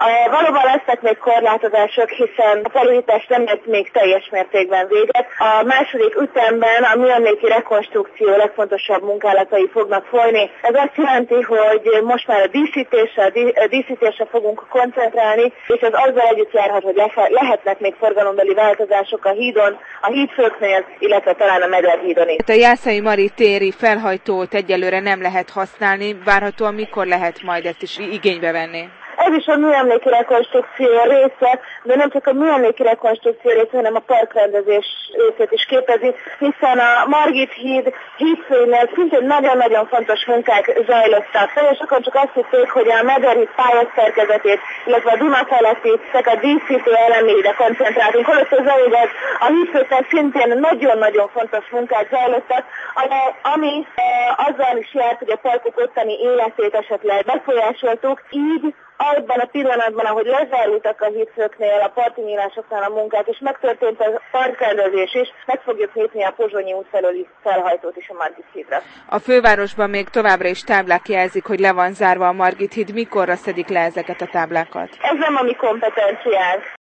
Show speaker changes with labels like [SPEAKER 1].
[SPEAKER 1] Valóban lesznek még korlátozások, hiszen a felújítás nem lett még teljes mértékben véget. A második ütemben a műemléki rekonstrukció legfontosabb munkálatai fognak folyni. Ez azt jelenti, hogy most már a díszítésre fogunk koncentrálni, és az azzal együtt járhat, hogy lehetnek még forgalombeli változások a hídon, a hídfőknél, illetve talán a Mederhídon is.
[SPEAKER 2] A Jászai Mari téri felhajtót egyelőre nem lehet használni, várhatóan mikor lehet majd ezt is igénybe venni?
[SPEAKER 1] Ez is a műemléki rekonstrukció része, de nem csak a műemléki rekonstrukció része, hanem a parkrendezés részét is képezi, hiszen a Margit híd hídfőnél szintén nagyon-nagyon fontos munkák zajlottak. Nagyon sokan csak azt hitték, hogy a Mederhíd pályaszszerkezetét, illetve a Duna feletti a díszítő elemére koncentráltunk. Holott ez igaz, a hídfőknek szintén nagyon-nagyon fontos munkák zajlottak, ami azzal is járt, hogy a parkok ottani életét esetleg befolyásoltuk, így abban a pillanatban, ahogy lezárultak a hídfőknél, a parti nyílásoknál a munkák, és megtörtént a parkrendezés is, meg fogjuk nyitni a Pozsonyi út felőli felhajtót is a Margit hídra.
[SPEAKER 2] A fővárosban még továbbra is táblák jelzik, hogy le van zárva a Margit híd. Mikorra szedik le ezeket a táblákat?
[SPEAKER 1] Ez nem a mi kompetenciánk.